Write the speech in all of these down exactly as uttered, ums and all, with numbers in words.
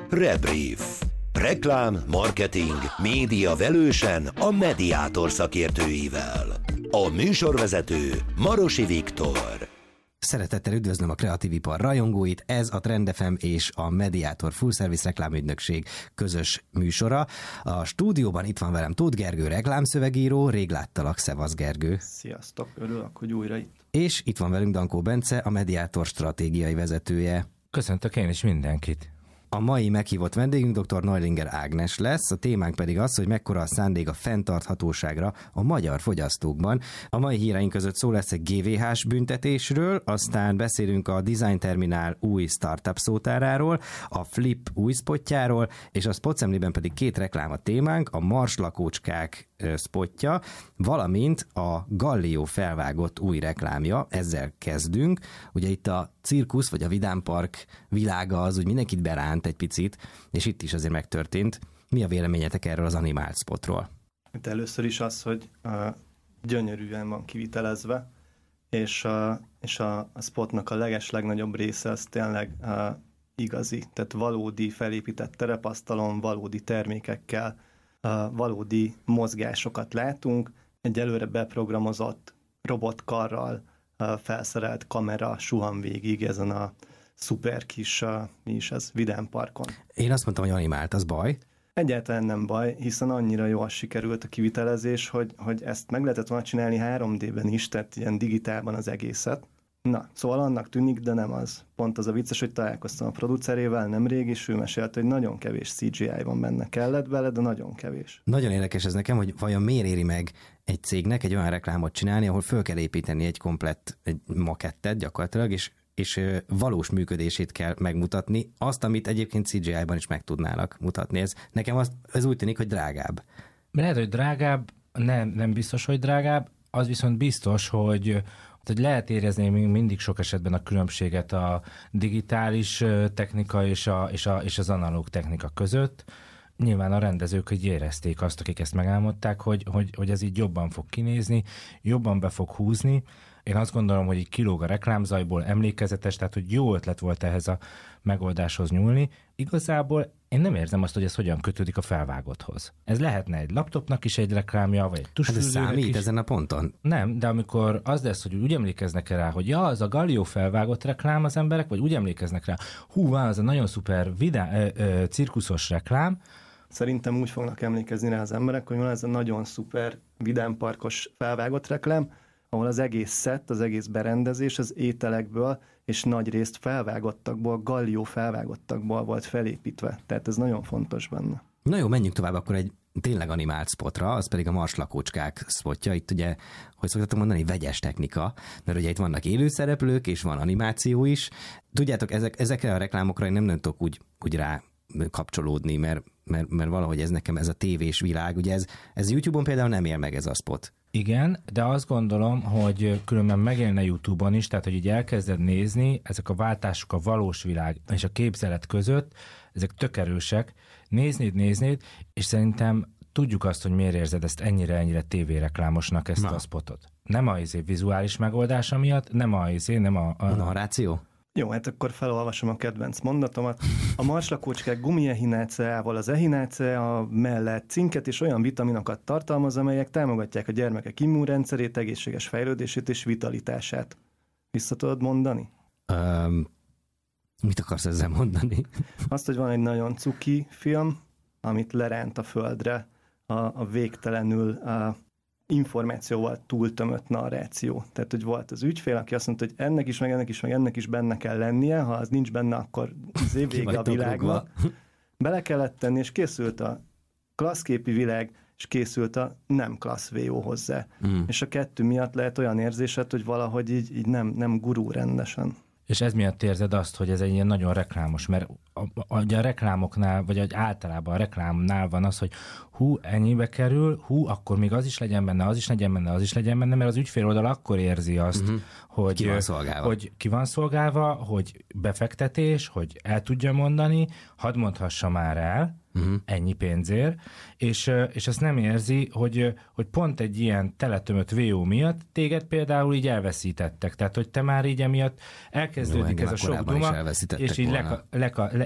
Rebrief. Reklám, marketing, média velősen a Mediátor szakértőivel. A műsorvezető Marosi Viktor. Szeretettel üdvözlöm a kreatív ipar rajongóit, ez a Trend ef em és a Mediátor Full Service reklámügynökség közös műsora. A stúdióban itt van velem Tóth Gergő reklámszövegíró, rég láttalak, szevasz Gergő. Sziasztok, örülök, hogy újra itt. És itt van velünk Dankó Bence, a Mediátor stratégiai vezetője. Köszöntök én is mindenkit. A mai meghívott vendégünk dr. Neulinger Ágnes lesz, a témánk pedig az, hogy mekkora a szándék a fenntarthatóságra a magyar fogyasztókban. A mai híreink között szó lesz egy gé vé hás büntetésről, aztán beszélünk a Design Terminál új startup szótáráról, a Flip új spotjáról, és a spotszemlében pedig két reklám a témánk, a marslakócskák spotja, valamint a Gallió felvágott új reklámja, ezzel kezdünk. Ugye itt a cirkusz vagy a vidámpark világa az úgy mindenkit beránt egy picit, és itt is azért megtörtént. Mi a véleményetek erről az animált spotról? Itt először is az, hogy uh, gyönyörűen van kivitelezve, és, uh, és a, a spotnak a leges legnagyobb része az tényleg uh, igazi, tehát valódi felépített terepasztalon, valódi termékekkel, uh, valódi mozgásokat látunk, egy előre beprogramozott robotkarral uh, felszerelt kamera suhan végig ezen a szuper kis, uh, mi is ez, vidámparkon. Én azt mondtam, hogy animált, az baj? Egyáltalán nem baj, hiszen annyira jól sikerült a kivitelezés, hogy, hogy ezt meg lehetett volna csinálni három dében is, tehát ilyen digitálban az egészet. Na, szóval annak tűnik, de nem az. Pont az a vicces, hogy találkoztam a producerével nemrég, és ő mesélte, hogy nagyon kevés cé gé í van benne. Kellett bele, de nagyon kevés. Nagyon érdekes ez nekem, hogy vajon miért éri meg egy cégnek egy olyan reklámot csinálni, ahol föl kell építeni egy komplett egy makettet gyakorlatilag, és és valós működését kell megmutatni, azt, amit egyébként cé gé í-ban is meg tudnának mutatni. Ez, nekem az, ez úgy tűnik, hogy drágább. Lehet, hogy drágább, nem, nem biztos, hogy drágább, az viszont biztos, hogy, hogy lehet érezni még mindig sok esetben a különbséget a digitális technika és, a, és, a, és az analóg technika között. Nyilván a rendezők hogy érezték azt, akik ezt megálmodták, hogy, hogy, hogy ez így jobban fog kinézni, jobban be fog húzni. Én azt gondolom, hogy így kilóg a reklámzajból, emlékezetes, tehát hogy jó ötlet volt ehhez a megoldáshoz nyúlni. Igazából én nem érzem azt, hogy ez hogyan kötődik a felvágotthoz. Ez lehetne egy laptopnak is egy reklámja, vagy egy tusfűzőnek hát ez számít is. Ezen a ponton? Nem, de amikor az lesz, hogy úgy emlékeznek rá, hogy ja, az a Gallió felvágott reklám az emberek, vagy úgy emlékeznek rá, hú, van, az a nagyon szuper vidá- ö, ö, cirkuszos reklám. Szerintem úgy fognak emlékezni rá az emberek, hogy van ez a nagyon szuper vidámparkos felvágott reklám, ahol az egész szett, az egész berendezés az ételekből és nagy részt felvágottakból, Gallió felvágottakból volt felépítve. Tehát ez nagyon fontos benne. Na jó, menjünk tovább akkor egy tényleg animált spotra, az pedig a marslakócskák spotja. Itt ugye, hogy szoktatok mondani, vegyes technika, mert ugye itt vannak élőszereplők, és van animáció is. Tudjátok, ezek, ezekre a reklámokra én nem, nem tudok úgy, úgy rá kapcsolódni, mert, mert, mert valahogy ez nekem ez a tévés világ, ugye ez, ez YouTube-on például nem él meg ez a spot. Igen, de azt gondolom, hogy különben megélne YouTube-on is, tehát hogy így elkezded nézni, ezek a váltások a valós világ és a képzelet között, ezek tök erősek, néznéd, néznéd, és szerintem tudjuk azt, hogy miért érzed ezt ennyire-ennyire tévéreklámosnak ezt Na. a spotot. Nem a izé vizuális megoldása miatt, nem a izé, nem a... a... a narráció? Jó, hát akkor felolvasom a kedvenc mondatomat. A marslakócskák gumiehináceával az ehinácea mellett cinket és olyan vitaminokat tartalmaz, amelyek támogatják a gyermekek immunrendszerét, egészséges fejlődését és vitalitását. Vissza tudod mondani? Um, mit akarsz ezzel mondani? Azt, hogy van egy nagyon cuki film, amit leránt a földre a, a végtelenül a információval túltömött narráció. Tehát, hogy volt az ügyfél, aki azt mondta, hogy ennek is, meg ennek is, meg ennek is benne kell lennie, ha az nincs benne, akkor vége a világban. Bele kellett tenni, és készült a klasszképi világ, és készült a nem klassz vé o hozzá. Mm. És a kettő miatt lehet olyan érzésed, hogy valahogy így, így nem, nem gurú rendesen. És ez miatt érzed azt, hogy ez egy ilyen nagyon reklámos, mert a, a, a reklámoknál, vagy általában a reklámnál van az, hogy hú, ennyibe kerül, hú, akkor még az is legyen benne, az is legyen benne, az is legyen benne, mert az ügyfél oldal akkor érzi azt, uh-huh. hogy, ki van szolgálva. hogy ki van szolgálva, hogy befektetés, hogy el tudja mondani, hadd mondhassa már el, uh-huh. ennyi pénzért, és, és ezt nem érzi, hogy, hogy pont egy ilyen teletömött vé o miatt téged például így elveszítettek. Tehát, hogy te már így emiatt elkezdődik Jó, ez a sok duma, és így leka, leka, le,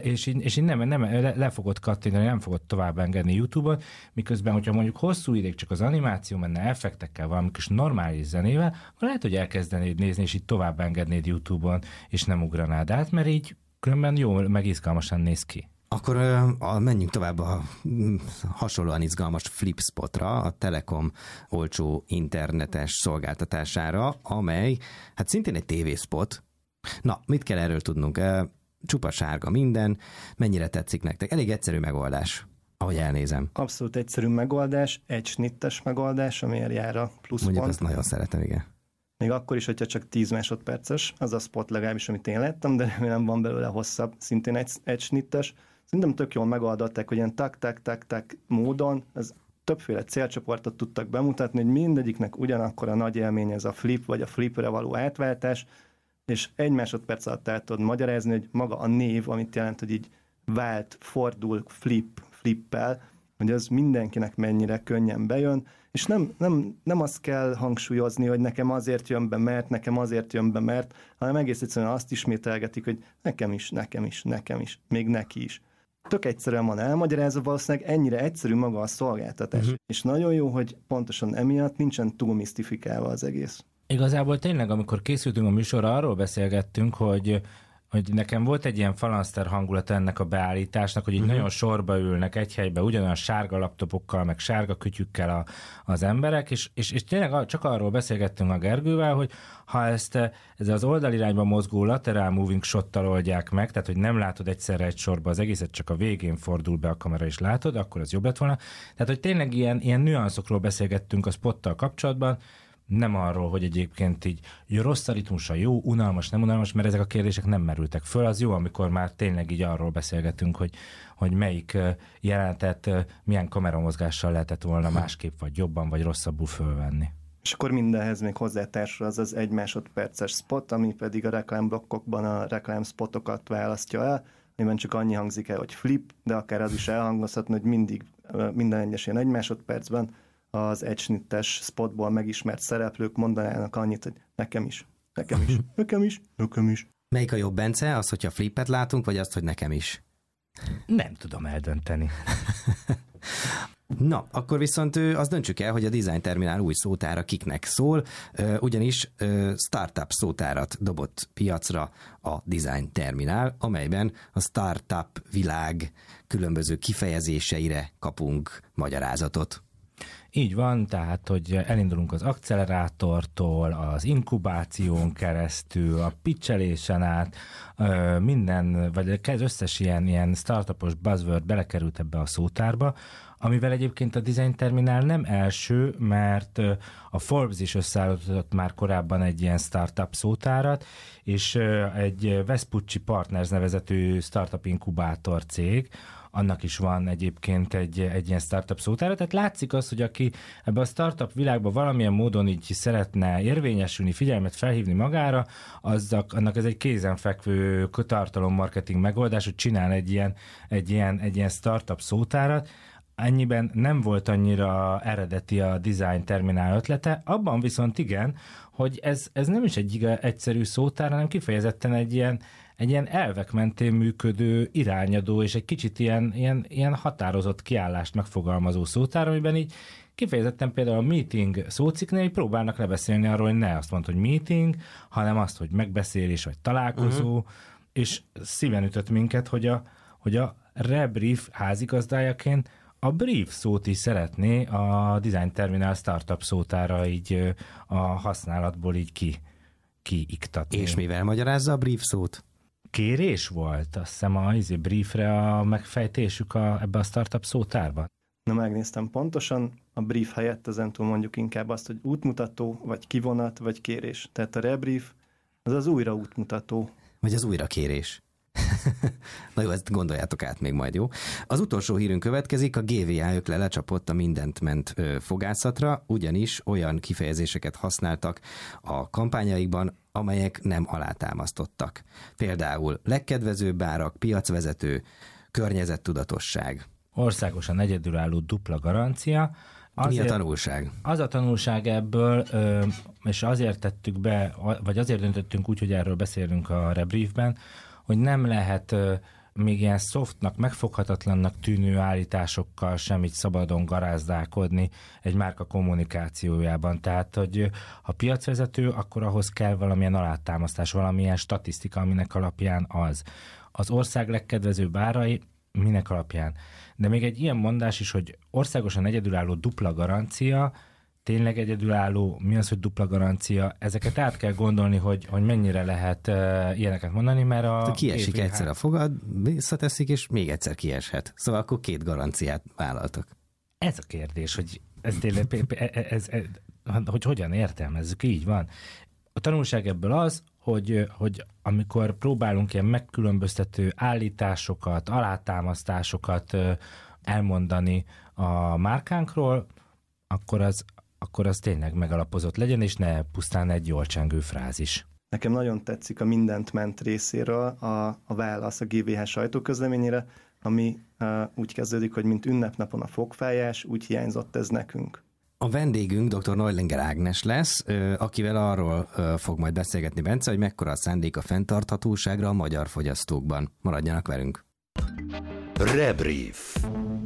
és így, és így nem, nem le, le fogod kattintani, nem fogod tovább engedni YouTube-on, miközben, hogyha mondjuk hosszú ideig csak az animáció menne effektekkel, valami kis normális zenével, akkor lehet, hogy elkezdenéd nézni, és így tovább engednéd YouTube-on, és nem ugranád át, mert így különben jól, meg izgalmasan néz ki. Akkor uh, menjünk tovább a mm, hasonlóan izgalmas Flipspotra, a Telekom olcsó internetes szolgáltatására, amely hát szintén egy tévészpot. Na, mit kell erről tudnunk? Uh, csupa sárga minden, mennyire tetszik nektek? Elég egyszerű megoldás, ahogy elnézem. Abszolút egyszerű megoldás, egy snittes megoldás, amiért jár a plusz Mondjuk pont. azt nagyon szeretem, igen. Még akkor is, hogyha csak tíz másodperces, az a spot legalábbis, amit én láttam, de remélem van belőle hosszabb, szintén egy, egy snittes. Szerintem tök jól megoldották, hogy ilyen tak-tak-tak-tak módon, ez többféle célcsoportot tudtak bemutatni, hogy mindegyiknek ugyanakkor a nagy élmény ez a flip, vagy a flipre való átváltás, és egy másodperc alatt el tudod magyarázni, hogy maga a név, amit jelent, hogy így vált, fordul, flip, flippel, hogy az mindenkinek mennyire könnyen bejön, és nem, nem, nem azt kell hangsúlyozni, hogy nekem azért jön be, mert, nekem azért jön be, mert, hanem egész egyszerűen azt ismételgetik, hogy nekem is, nekem is, nekem is, még neki is. Tök egyszerűen van elmagyarázva, valószínűleg ennyire egyszerű maga a szolgáltatás. Uh-huh. És nagyon jó, hogy pontosan emiatt nincsen túl misztifikálva az egész. Igazából tényleg, amikor készültünk a műsorra, arról beszélgettünk, hogy hogy nekem volt egy ilyen falanszter hangulata ennek a beállításnak, hogy így uh-huh. nagyon sorba ülnek egy helybe, ugyanolyan sárga laptopokkal, meg sárga kütyükkel a, az emberek, és, és, és tényleg csak arról beszélgettünk a Gergővel, hogy ha ezt ez az oldalirányba mozgó lateral moving shottal oldják meg, tehát hogy nem látod egyszerre egy sorba az egészet, csak a végén fordul be a kamera és látod, akkor az jobb lett volna. Tehát, hogy tényleg ilyen, ilyen nüanszokról beszélgettünk a spottal kapcsolatban, nem arról, hogy egyébként így jó, rossz a ritmusa, jó, unalmas, nem unalmas, mert ezek a kérdések nem merültek föl. Az jó, amikor már tényleg így arról beszélgetünk, hogy, hogy melyik jelenetet milyen kameramozgással lehetett volna másképp, vagy jobban, vagy rosszabbul fölvenni. És akkor mindenhez még hozzátársul az az egy másodperces spot, ami pedig a reklámblokkokban a reklámspotokat választja el, amiben csak annyi hangzik el, hogy flip, de akár az is elhangozhatna, hogy mindig minden egyes ilyen egy másodpercben az egysnittes spotból megismert szereplők mondanának annyit, hogy nekem is, nekem is, nekem is, nekem is. Melyik a jobb, Bence? Az, hogyha flippet látunk, vagy azt, hogy nekem is? Nem tudom eldönteni. Na, akkor viszont azt döntsük el, hogy a Design Terminál új szótára kiknek szól, ugyanis startup szótárat dobott piacra a Design Terminál, amelyben a startup világ különböző kifejezéseire kapunk magyarázatot. Így van, tehát, hogy elindulunk az accelerátortól, az inkubáción keresztül, a pitchelésen át, minden, vagy az összes ilyen, ilyen startupos buzzword belekerült ebbe a szótárba, amivel egyébként a Design Terminál nem első, mert a Forbes is összeállított már korábban egy ilyen startup szótárat, és egy Vespucci Partners nevezetű startup inkubátor cég, annak is van egyébként egy, egy ilyen startup szótára, tehát látszik az, hogy aki ebbe a startup világba valamilyen módon így szeretne érvényesülni, figyelmet felhívni magára, azzak, annak ez egy kézenfekvő tartalommarketing megoldás, hogy csinál egy ilyen, egy ilyen, egy ilyen startup szótárat. Ennyiben nem volt annyira eredeti a Design Terminál ötlete, abban viszont igen, hogy ez, ez nem is egy egyszerű szótár, hanem kifejezetten egy ilyen, egy ilyen elvek mentén működő irányadó, és egy kicsit ilyen, ilyen, ilyen határozott kiállást megfogalmazó szótár, amiben így kifejezetten például a meeting szócikknél próbálnak lebeszélni arról, hogy ne azt mondd, hogy meeting, hanem azt, hogy megbeszélés vagy találkozó, uh-huh. és szíven ütött minket, hogy a, hogy a Rebrief házigazdájaként a brief szót is szeretné a Design Terminál startup szótára így a használatból így ki, kiiktatni. És mivel magyarázza a brief szót? Kérés volt, azt hiszem a izé briefre a megfejtésük a, ebbe a startup szótárban. Na, megnéztem pontosan, a brief helyett ezentúl mondjuk inkább azt, hogy útmutató, vagy kivonat, vagy kérés. Tehát a rebrief az az újra útmutató. Vagy az újrakérés. Na jó, ezt gondoljátok át még majd, jó? Az utolsó hírünk következik, a gé vé á ökle lecsapott a mindent ment ö, fogászatra, ugyanis olyan kifejezéseket használtak a kampányaikban, amelyek nem alátámasztottak. Például legkedvezőbb árak, piacvezető, környezettudatosság. Országosan egyedülálló dupla garancia. Azért, mi a tanulság? Az a tanulság ebből, és azért tettük be, vagy azért döntöttünk úgy, hogy erről beszélünk a rebriefben, hogy nem lehet még ilyen softnak, megfoghatatlannak tűnő állításokkal sem így szabadon garázdálkodni egy márka kommunikációjában. Tehát, hogy ha piacvezető, akkor ahhoz kell valamilyen alátámasztás, valamilyen statisztika, aminek alapján az. Az ország legkedvezőbb árai, minek alapján. De még egy ilyen mondás is, hogy országosan egyedülálló dupla garancia, tényleg egyedülálló, mi az, hogy dupla garancia, ezeket át kell gondolni, hogy, hogy mennyire lehet uh, ilyeneket mondani, mert a... Ha kiesik é vé há... egyszer a fogad, visszateszik, és még egyszer kieshet. Szóval akkor két garanciát vállaltak. Ez a kérdés, hogy ez tényleg, ez, ez, ez, hogy hogyan értelmezzük, így van. A tanulság ebből az, hogy, hogy amikor próbálunk ilyen megkülönböztető állításokat, alátámasztásokat elmondani a márkánkról, akkor az, akkor az tényleg megalapozott legyen, és ne pusztán egy jól csengő frázis. Nekem nagyon tetszik a Mindent ment részéről a, a válasz a gé vé há sajtóközleményére, ami uh, úgy kezdődik, hogy mint ünnepnapon a fogfájás, úgy hiányzott ez nekünk. A vendégünk dr. Neulinger Ágnes lesz, akivel arról fog majd beszélgetni Bence, hogy mekkora a szándék a fenntarthatóságra a magyar fogyasztókban. Maradjanak velünk! Rebrief.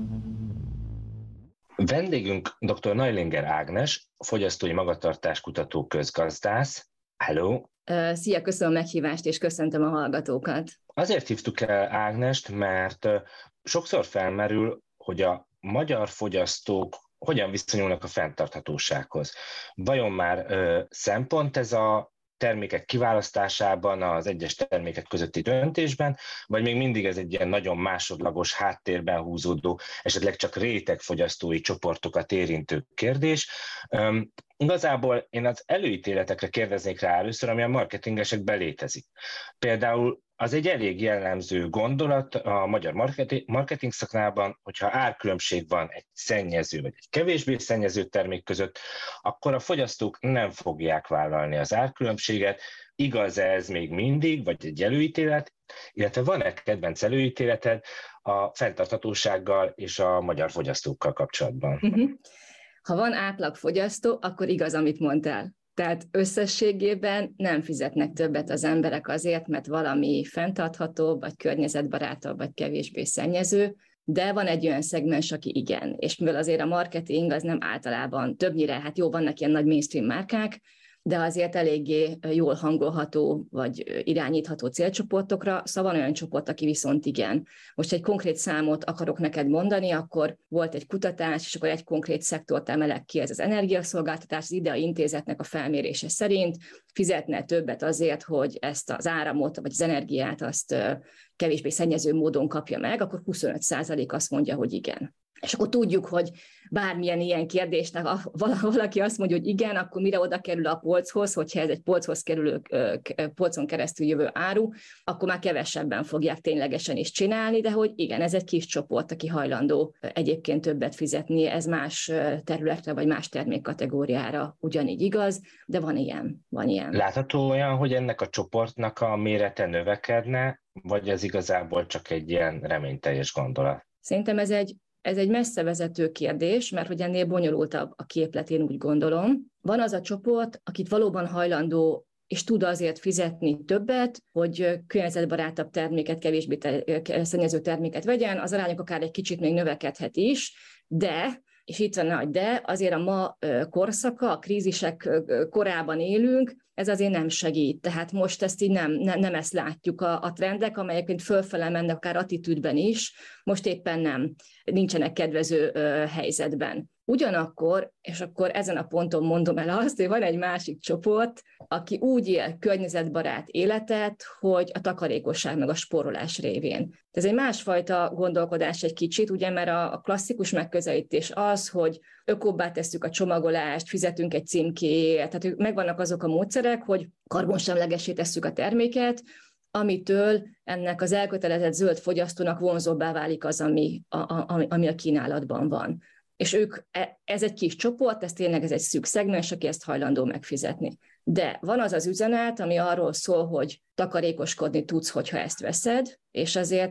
Vendégünk dr. Neulinger Ágnes, fogyasztói magatartáskutató közgazdász. Hello! Szia, köszönöm a meghívást, és köszöntöm a hallgatókat. Azért hívtuk el Ágnest, mert sokszor felmerül, hogy a magyar fogyasztók hogyan viszonyulnak a fenntarthatósághoz. Vajon már ö, szempont ez a termékek kiválasztásában, az egyes termékek közötti döntésben, vagy még mindig ez egy ilyen nagyon másodlagos háttérben húzódó, esetleg csak rétegfogyasztói csoportokat érintő kérdés. Üm, igazából én az előítéletekre kérdeznék rá először, ami a marketingesekben létezik. Például az egy elég jellemző gondolat a magyar marketing szakmában, hogyha árkülönbség van egy szennyező vagy egy kevésbé szennyező termék között, akkor a fogyasztók nem fogják vállalni az árkülönbséget. Igaz ez még mindig, vagy egy előítélet, illetve van-e kedvenc előítéleted a fenntarthatósággal és a magyar fogyasztókkal kapcsolatban? Uh-huh. Ha van átlagfogyasztó, akkor igaz, amit mondtál. Tehát összességében nem fizetnek többet az emberek azért, mert valami fenntarthatóbb, vagy környezetbarátabb, vagy kevésbé szennyező, de van egy olyan szegmens, aki igen. És mivel azért a marketing az nem általában többnyire, hát jó, vannak ilyen nagy mainstream márkák, de azért eléggé jól hangolható, vagy irányítható célcsoportokra, szóval van olyan csoport, aki viszont igen. Most egy konkrét számot akarok neked mondani, akkor volt egy kutatás, és akkor egy konkrét szektort emelek ki, ez az energiaszolgáltatás, az IDEA intézetnek a felmérése szerint fizetne többet azért, hogy ezt az áramot, vagy az energiát azt kevésbé szennyező módon kapja meg, akkor huszonöt százalék azt mondja, hogy igen. És akkor tudjuk, hogy bármilyen ilyen kérdésnek valaki azt mondja, hogy igen, akkor mire oda kerül a polchoz, hogyha ez egy polchoz kerülő, polcon keresztül jövő áru, akkor már kevesebben fogják ténylegesen is csinálni, de hogy igen, ez egy kis csoport, aki hajlandó egyébként többet fizetni, ez más területre vagy más termékkategóriára ugyanígy igaz, de van ilyen, van ilyen. Látható olyan, hogy ennek a csoportnak a mérete növekedne, vagy ez igazából csak egy ilyen reményteljes gondolat? Szerintem ez egy Ez egy messze vezető kérdés, mert hogy ennél bonyolultabb a képlet, én úgy gondolom. Van az a csoport, akit valóban hajlandó és tud azért fizetni többet, hogy környezetbarátabb terméket, kevésbé szennyező terméket vegyen, az arányok akár egy kicsit még növekedhet is, de, és itt van nagy de, azért a ma korszaka, a krízisek korában élünk, ez azért nem segít. Tehát most ezt így nem, nem, nem ezt látjuk. A, a trendek, amelyek fölfele mennek akár attitűdben is, most éppen nem, nincsenek kedvező ö, helyzetben. Ugyanakkor, és akkor ezen a ponton mondom el azt, hogy van egy másik csoport, aki úgy él környezetbarát életet, hogy a takarékosság meg a spórolás révén. Ez egy másfajta gondolkodás egy kicsit, ugye, mert a, a klasszikus megközelítés az, hogy ökóbbá tesszük a csomagolást, fizetünk egy címkéért, tehát megvannak azok a módszerek, hogy karbonsemlegessé tesszük a terméket, amitől ennek az elkötelezett zöld fogyasztónak vonzóbbá válik az, ami a, a, ami a kínálatban van. És ők, ez egy kis csoport, ez tényleg ez egy szűk szegmens, aki ezt hajlandó megfizetni. De van az az üzenet, ami arról szól, hogy takarékoskodni tudsz, hogyha ezt veszed, és azért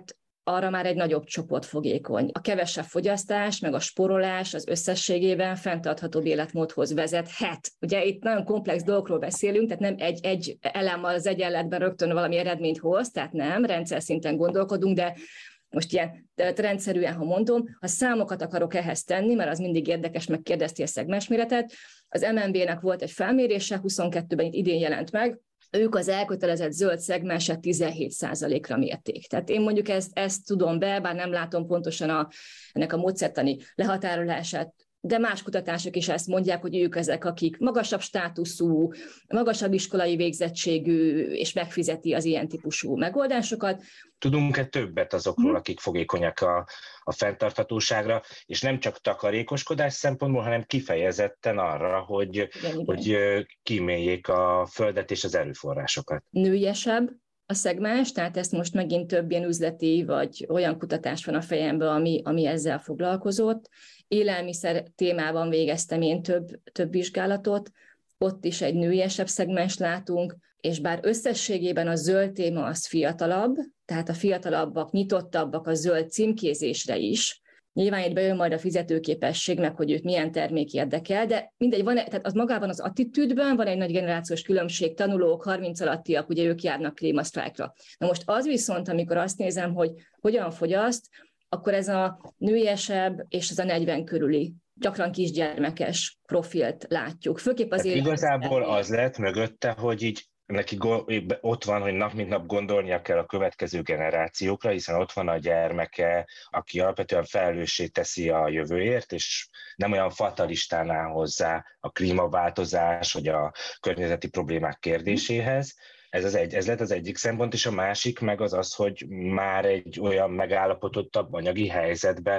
arra már egy nagyobb csoport fogékony. A kevesebb fogyasztás, meg a sporolás az összességében fenntarthatóbb életmódhoz vezethet. Ugye itt nagyon komplex dolgokról beszélünk, tehát nem egy, egy elem az egyenletben rögtön valami eredményt hoz, tehát nem, rendszer szinten gondolkodunk, de most ilyen rendszerűen, ha mondom, ha számokat akarok ehhez tenni, mert az mindig érdekes, meg kérdezti a szegmensméretet, az em en bé-nek volt egy felmérése, huszonkettőben itt idén jelent meg, ők az elkötelezett zöld szegmenset tizenhét százalékra mérték. Tehát én mondjuk ezt, ezt tudom be, bár nem látom pontosan a, ennek a módszertani lehatárolását, de más kutatások is ezt mondják, hogy ők ezek, akik magasabb státuszú, magasabb iskolai végzettségű, és megfizeti az ilyen típusú megoldásokat. Tudunk-e többet azokról, hmm. akik fogékonyak a, a fenntarthatóságra, és nem csak takarékoskodás szempontból, hanem kifejezetten arra, hogy, igen, hogy igen. kíméljék a földet és az erőforrásokat. Nőiesebb a szegmens, tehát ezt most megint több ilyen üzleti, vagy olyan kutatás van a fejemben, ami, ami ezzel foglalkozott. Élelmiszer témában végeztem én több, több vizsgálatot, ott is egy nőiesebb szegmens látunk, és bár összességében a zöld téma az fiatalabb, tehát a fiatalabbak nyitottabbak a zöld címkézésre is, nyilván itt bejön majd a fizetőképesség, meg hogy őt milyen termék érdekel, de mindegy, van, tehát az magában az attitűdben van egy nagy generációs különbség, tanulók, harminc alattiak, ugye ők járnak klímasztrájkra. Na most az viszont, amikor azt nézem, hogy hogyan fogyaszt, akkor ez a nőiesebb és ez a negyven körüli, gyakran kisgyermekes profilt látjuk. Főképp azért igazából az lett mögötte, hogy így neki ott van, hogy nap mint nap gondolnia kell a következő generációkra, hiszen ott van a gyermeke, aki alapvetően felelőssé teszi a jövőért, és nem olyan fatalistán áll hozzá a klímaváltozás, vagy a környezeti problémák kérdéséhez. Ez, az egy, ez lett az egyik szempont, és a másik meg az az, hogy már egy olyan megállapotottabb anyagi helyzetben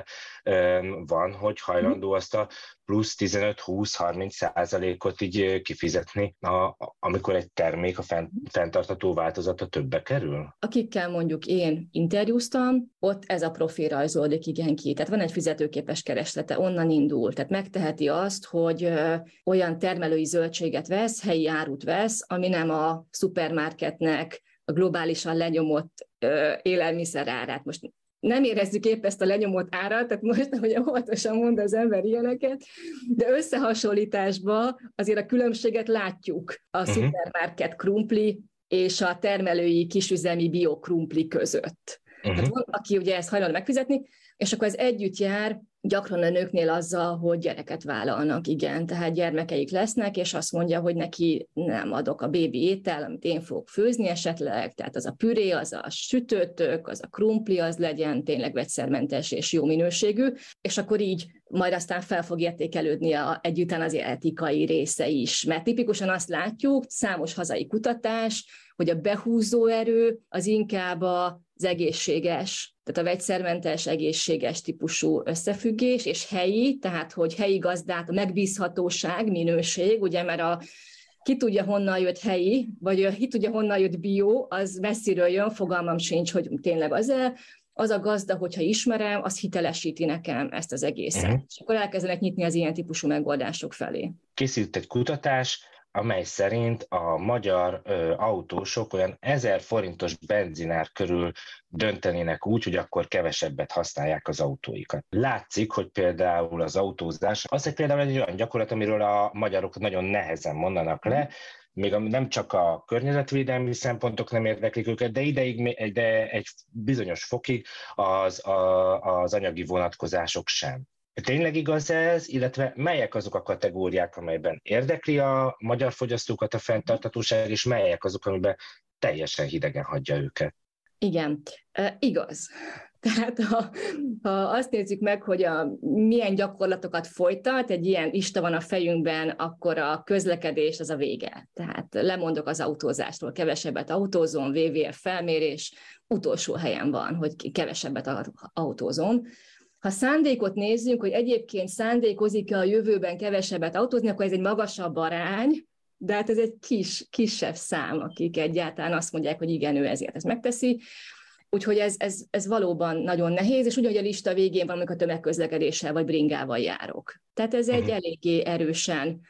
van, hogy hajlandó azt a plusz tizenöt-húsz-harminc százalékot így kifizetni, a, amikor egy termék a fent, fenntartható változata többbe kerül? Akikkel mondjuk én interjúztam, ott ez a profil rajzolódik igen ki. Tehát van egy fizetőképes kereslete, onnan indul. Tehát megteheti azt, hogy ö, olyan termelői zöldséget vesz, helyi árut vesz, ami nem a szupermarketnek a globálisan lenyomott ö, élelmiszer árát. Most nem érezzük épp ezt a lenyomott árat, tehát most, hogy óvatosan mond az ember ilyeneket, de összehasonlításban azért a különbséget látjuk a uh-huh. szupermarket krumpli és a termelői kisüzemi biokrumpli között. Uh-huh. Tehát van, aki ugye ezt hajlandó megfizetni, és akkor ez együtt jár gyakran a nőknél azzal, hogy gyereket vállalnak, igen, tehát gyermekeik lesznek, és azt mondja, hogy neki nem adok a bébi étel, amit én fogok főzni esetleg, tehát az a püré, az a sütőtök, az a krumpli, az legyen tényleg vegyszermentes és jó minőségű, és akkor így majd aztán fel fog értékelődni a, együttán az etikai része is, mert tipikusan azt látjuk, számos hazai kutatás, hogy a behúzó erő az inkább az egészséges, tehát a vegyszermentes, egészséges típusú összefüggés, és helyi, tehát hogy helyi gazdát, a megbízhatóság, minőség, ugye, mert a ki tudja, honnan jött helyi, vagy ki tudja, honnan jött bio, az messziről jön, fogalmam sincs, hogy tényleg az-e, az a gazda, hogyha ismerem, az hitelesíti nekem ezt az egészet. Uh-huh. És akkor elkezdenek nyitni az ilyen típusú megoldások felé. Készült egy kutatás, amely szerint a magyar ö, autósok olyan ezer forintos benzinár körül döntenének úgy, hogy akkor kevesebbet használják az autóikat. Látszik, hogy például az autózás, az egy például egy olyan gyakorlat, amiről a magyarok nagyon nehezen mondanak le, még nem csak a környezetvédelmi szempontok nem érdeklik őket, de ideig, de egy bizonyos fokig az, a, az anyagi vonatkozások sem. Tényleg igaz ez, illetve melyek azok a kategóriák, amelyben érdekli a magyar fogyasztókat a fenntarthatóság, és melyek azok, amiben teljesen hidegen hagyja őket? Igen, igaz. Tehát ha, ha azt nézzük meg, hogy a, milyen gyakorlatokat folytat, egy ilyen lista van a fejünkben, akkor a közlekedés az a vége. Tehát lemondok az autózásról, kevesebbet autózom, vé vé ef felmérés, utolsó helyen van, hogy kevesebbet autózom. Ha szándékot nézzünk, hogy egyébként szándékozik-e a jövőben kevesebbet autózni, akkor ez egy magasabb arány, de hát ez egy kis, kisebb szám, akik egyáltalán azt mondják, hogy igen, ő ezért ezt megteszi. Úgyhogy ez, ez, ez valóban nagyon nehéz, és ugyanúgy a lista végén van, amikor tömegközlekedéssel vagy bringával járok. Tehát ez egy eléggé erősen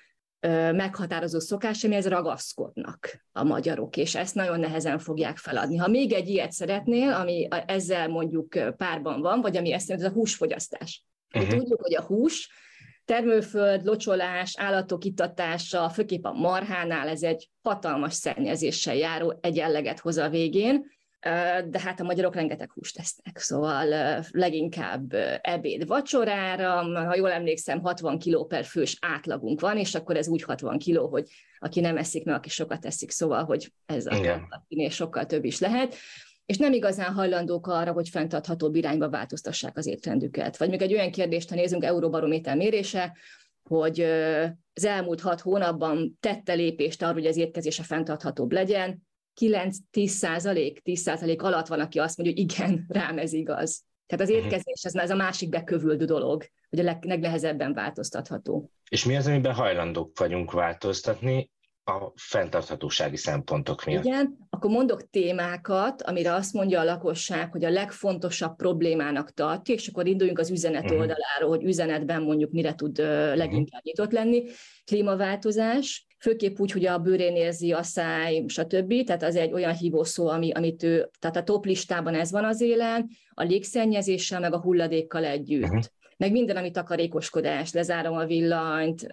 meghatározó szokás, amihez ragaszkodnak a magyarok, és ezt nagyon nehezen fogják feladni. Ha még egy ilyet szeretnél, ami ezzel mondjuk párban van, vagy ami ezt jelenti, ez a húsfogyasztás. Uh-huh. Tudjuk, hogy a hús, termőföld, locsolás, állatok ittatása, főképp a marhánál ez egy hatalmas szennyezéssel járó egyenleget hoz a végén, de hát a magyarok rengeteg húst tesznek, szóval leginkább ebéd vacsorára, ha jól emlékszem, hatvan kiló per fős átlagunk van, és akkor ez úgy hatvan kiló, hogy aki nem eszik, meg aki sokat eszik, szóval, hogy ez akinél sokkal több is lehet, és nem igazán hajlandók arra, hogy fenntarthatóbb irányba változtassák az étrendüket. Vagy még egy olyan kérdést, ha nézzünk, Euróbarométer mérése, hogy az elmúlt hat hónapban tette lépést arra, hogy az étkezése fenntarthatóbb legyen, kilenc-tíz százalék, tíz százalék alatt van, aki azt mondja, hogy igen, rám ez igaz. Tehát az étkezés, ez, ez a másik bekövüldő dolog, hogy a leg, legnehezebben változtatható. És mi az, amiben hajlandók vagyunk változtatni a fenntarthatósági szempontok miatt? Igen, akkor mondok témákat, amire azt mondja a lakosság, hogy a legfontosabb problémának tartja, és akkor induljunk az üzenet uh-huh. oldaláról, hogy üzenetben mondjuk mire tud uh, leginkább nyitott lenni. Klímaváltozás, főképp úgy, hogy a bőrén érzi a száj, stb. Tehát az egy olyan hívószó, ami, amit ő, tehát a top listában ez van az élen, a légszennyezéssel, meg a hulladékkal együtt. Uh-huh. Meg minden, ami takarékoskodás, lezárom a villanyt,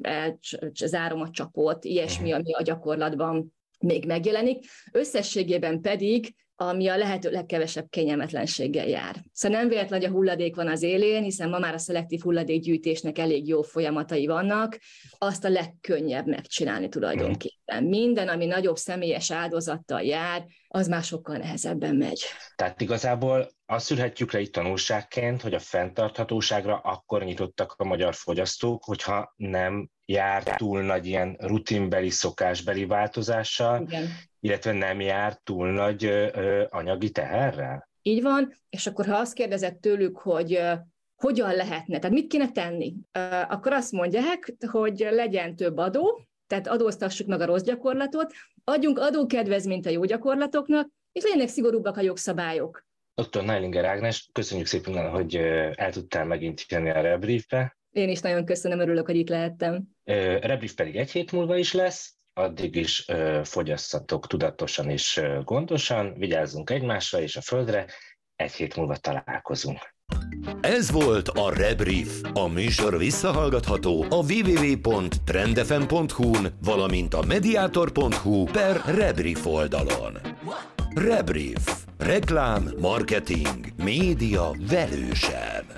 zárom a csapot, ilyesmi, ami a gyakorlatban még megjelenik. Összességében pedig, ami a lehető legkevesebb kényelmetlenséggel jár. Szóval nem véletlen, hogy a hulladék van az élén, hiszen ma már a szelektív hulladékgyűjtésnek elég jó folyamatai vannak, azt a legkönnyebb megcsinálni tulajdonképpen. Minden, ami nagyobb személyes áldozattal jár, az már sokkal nehezebben megy. Tehát igazából azt szűrhetjük le itt tanulságként, hogy a fenntarthatóságra akkor nyitottak a magyar fogyasztók, hogyha nem jár túl nagy ilyen rutinbeli, szokásbeli változással, igen. illetve nem jár túl nagy ö, ö, anyagi teherrel? Így van, és akkor ha azt kérdezett tőlük, hogy ö, hogyan lehetne, tehát mit kéne tenni, ö, akkor azt mondják, hogy legyen több adó, tehát adóztassuk meg a rossz gyakorlatot, adjunk adókedvezményt a jó gyakorlatoknak, és legyenek szigorúbbak a jogszabályok. doktor Neilinger Ágnes, köszönjük szépen, hogy el tudtál megint jönni a Rebriefbe. Én is nagyon köszönöm, örülök, hogy itt lehettem. Rebrief pedig egy hét múlva is lesz, addig is fogyasszatok tudatosan és gondosan, vigyázzunk egymásra és a földre, egy hét múlva találkozunk. Ez volt a Rebrief. A műsor visszahallgatható a double-u double-u double-u pont trendfm pont hu-n, valamint a mediator pont hu per Rebrief oldalon. Rebrief. Reklám, marketing, média velősen.